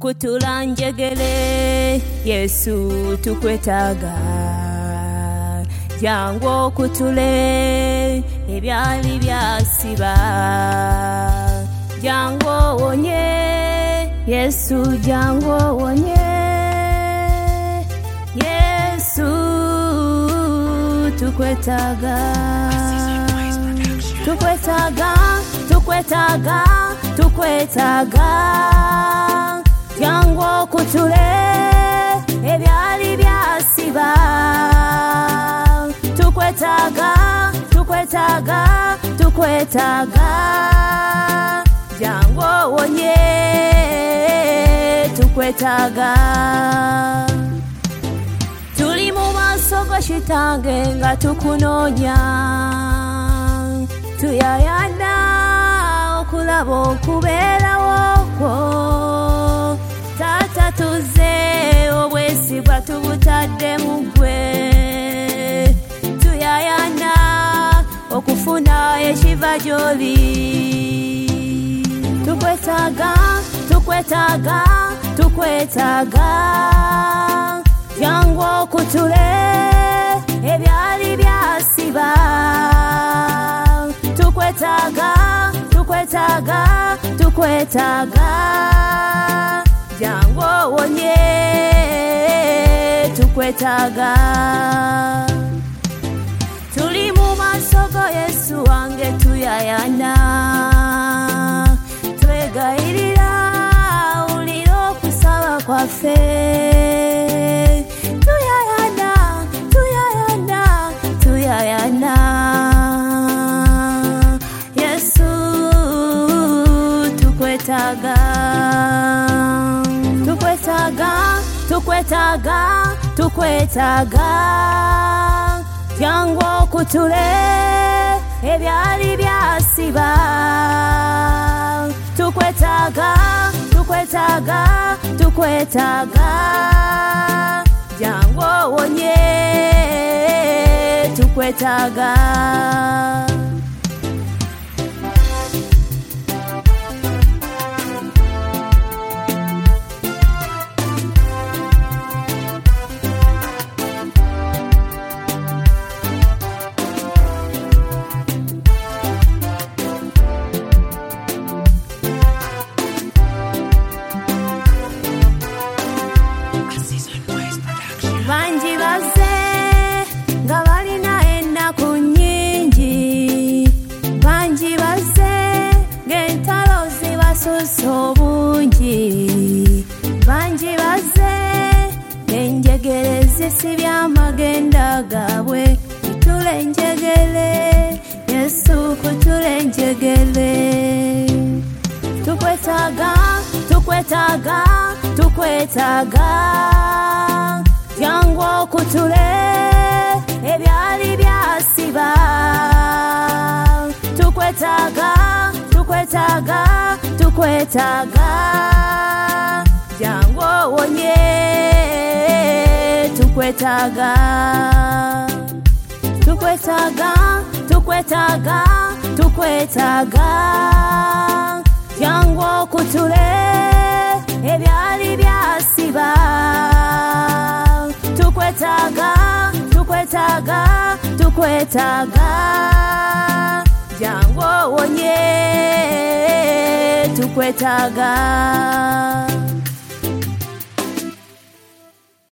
kutula njegere Yesu tukwetaaga jangu kutule ebyali byasiba jangu wonye Yesu jangu wonye Yesu tukwetaaga jangu kutule ebyali byasiba tukwetaaga jangu wonye tukwetaaga tuli mu maaso go shitange nga tukunoonya tuyayana okulaba okubeerawo taata tuze obwesigwa tubutadde mu ggwe tuyayana okufuna ekiva gy'oli tukwetaaga jangu okutule ebyali byasiba tukwetaaga jangu wonye tukwetaaga tuli mu maaso go Yesu wange tuyayana twegayirira ulira okusaba kwaffe tuyayana Yesu tukwetaaga jangu okutule ebyali byasiba tukwetaaga jangu wonye tukwetaaga banji baze nga balina ennaku nnyingi banji baze ng'entalo zibasusse obungi banji baze ng'enjegere zisibye amagenda gaabwe kutula enjegere Yesu kutula enjegere tukwetaaga jangu okutule ebyali byasiba tukwetaaga jangu wonye tukwetaaga jangu okutule ebyali byasiba tukwetaaga jangu wonye tukwetaaga